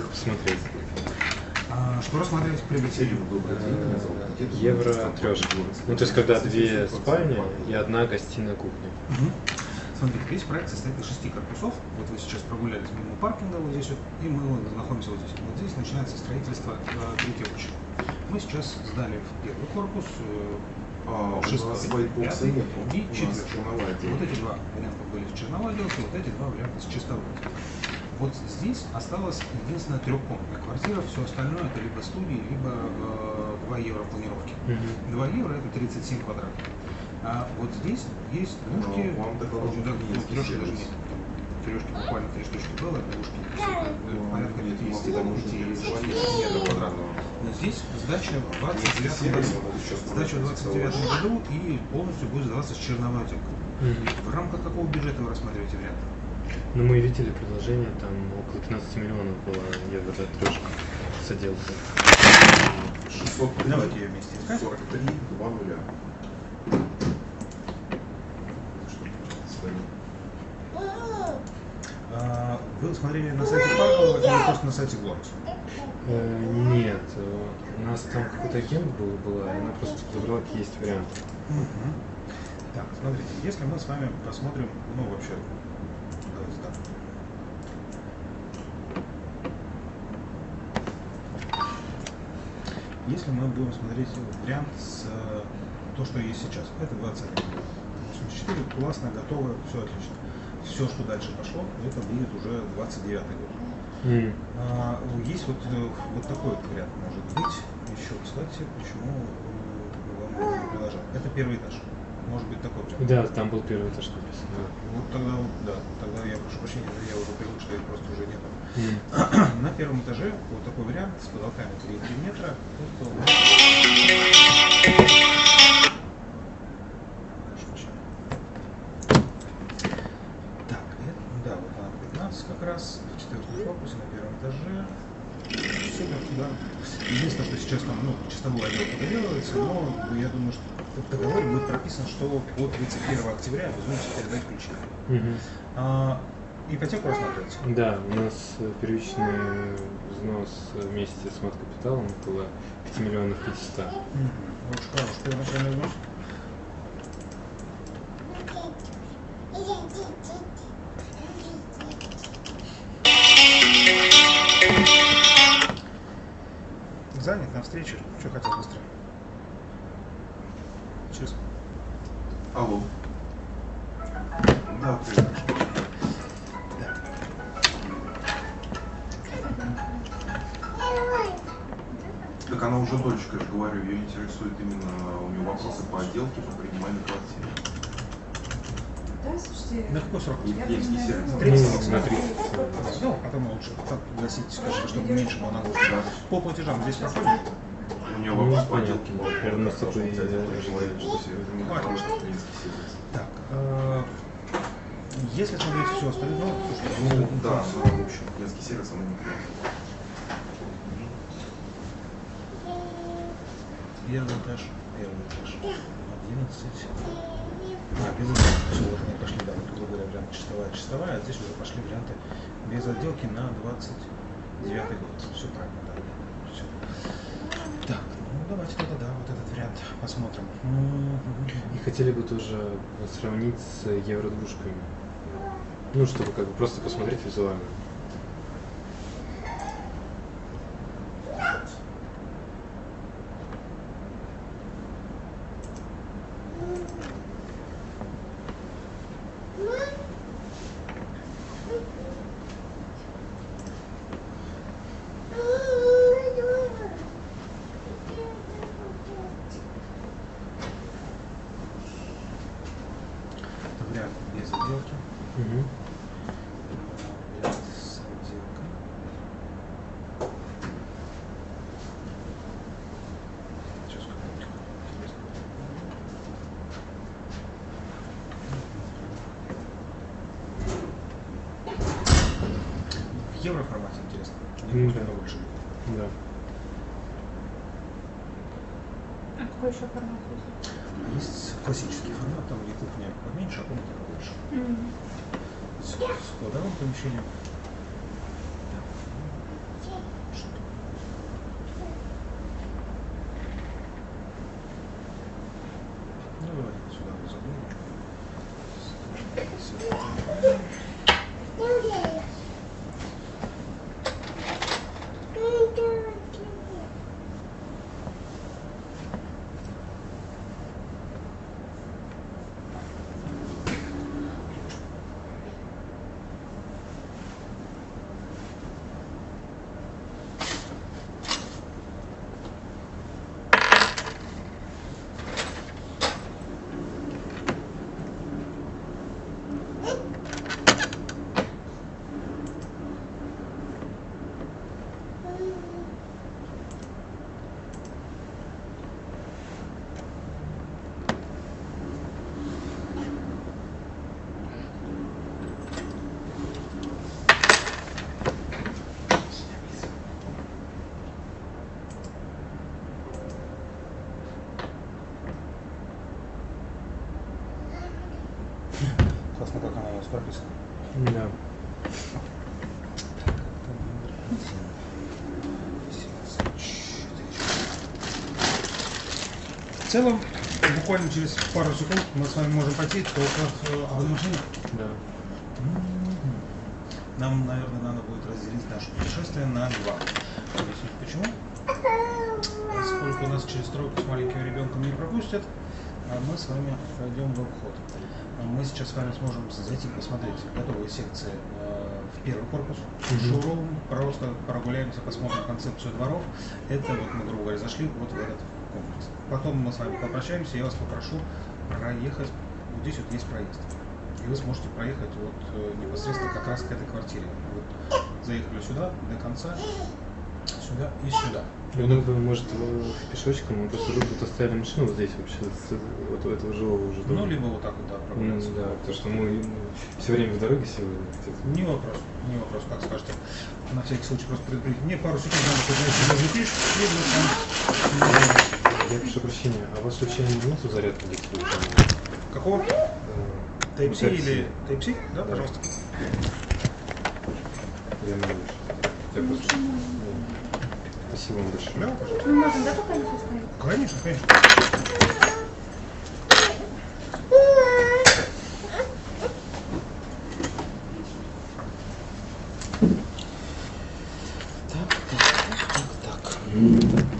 посмотреть? Что рассматривать приобретение? Евро трешка. Ну, то есть, когда две спальни и одна гостиная кухня. Смотрите, весь проект состоит из 6 корпусов. Вот вы сейчас прогулялись мимо паркинга вот здесь вот, и мы находимся вот здесь. Вот здесь начинается строительство третьего этажа. Мы сейчас сдали в первый корпус, шестой, пятый и четвертый. Вот эти два варианта были с черновой отделки, вот эти два варианта с чистовой отделки. Вот здесь осталась единственная трехкомнатная квартира, все остальное это либо студии, либо 2 евро планировки. 2 евро это 37 квадратов. А вот здесь есть двушки, трешки даже нет. Трешки буквально 3 штучки было, двушки порядка 50 метров квадратного. Но здесь сдача в 29 году. Сдача в 29 году и полностью будет сдаваться с черновой отделкой. В рамках какого бюджета вы рассматриваете вариант? Ну, мы видели предложение, там около 15 миллионов было евро трешка с отделкой. 600, давайте ее вместе искать. 43, 2 нуля. Вы смотрели на сайте Паркова или просто на сайте Глорус? Нет, у нас там какой-то агент была, и она просто забрала, какие есть варианты. Так, смотрите, если мы с вами посмотрим, ну вообще, давайте так. Если мы будем смотреть вариант с то, что есть сейчас, это 21. 84, классно, готово, все отлично. Все, что дальше пошло, это будет уже 29 год. Есть вот такой вот вариант может быть. Еще, кстати, почему вам не приложил. Это первый этаж. Может быть такой вариант. Да, там был первый этаж написано. Вот тогда, да, тогда я прошу прощения, я уже привык, что их просто уже нет. На первом этаже вот такой вариант с потолками 3 метра. Да, вот она 15 как раз, в 4 корпусе на первом этаже. Супер, да. Единственное, что сейчас там, чистовую отделку доделывается, но я думаю, что в договоре будет прописано, что по 31 октября обязуемся передать ключи. Ипотеку рассматривается? Да, у нас первичный взнос вместе с маткапиталом около 5 миллионов 500. Очень хороший первоначальный взнос. Занят на встрече. Что хотел быстро? Честно. Алло. Да, привет. Так она уже дочка, я же говорю, ее интересует именно, у нее вопросы по отделке, по принимаемой квартире. Да, слушайте, На какой срок? Ельский сервис. 30. На 30. Ну, потом лучше пригласить, скажем, чтобы меньше было нагрузки. По платежам здесь проходит? У нее вопрос по понятно. отделке был. Наверное, с такой Так, если смотреть все остальное, Ну, да, в общем, Ельский сервис она не принимает. первый этаж, 11. Без отделки. Все, вот они пошли, да, вот тут говоря, вариант чистовая, а здесь уже пошли варианты без отделки на 29 год. Все правильно, да. Все. Так, давайте тогда, да, вот этот вариант посмотрим. И хотели бы тоже сравнить с евродвушками. Ну, чтобы как бы просто посмотреть визуально. Вариант без отделки. Вариант с отделкой. Сейчас как-нибудь интересно. В евроформате интересно. Мне больше. Да. а какой еще формат есть? Есть классический формат, там где кухня поменьше, а комната побольше. С кладовым помещением. прописано. Да. В целом, буквально через пару секунд мы с вами можем пойти только в машине. Да. Нам, наверное, надо будет разделить наше путешествие на два. Объяснить почему. Поскольку нас через стройку с маленьким ребенком не пропустят, мы с вами пройдем в обход. Мы сейчас с вами сможем зайти посмотреть готовые секции в первый корпус, шоурум, просто прогуляемся, посмотрим концепцию дворов. Это вот мы, грубо говоря, зашли вот в этот комплекс. Потом мы с вами попрощаемся, я вас попрошу проехать. Вот здесь вот есть проезд. И вы сможете проехать вот непосредственно как раз к этой квартире. Вот заехали сюда, до конца, сюда и сюда. Я думаю, может, пешочком, мы просто тут оставили машину вот здесь вообще, вот у этого жилого уже дома. Ну, либо вот так вот, да, прогуляться. Да, потому что мы все время в дороге сегодня. Не вопрос, не вопрос, как скажете. На всякий случай просто предупредить. Мне пару секунд надо подойти до запиш, и мы там. Я прошу прощения, а у вас вообще нету зарядки для телефона? Какого? Type-C или Type-C? Да, пожалуйста. Я не вижу. Я просто... Спасибо вам большое. Да, пожалуйста. Мы можем, да, пока не поставить? Конечно, конечно. Так.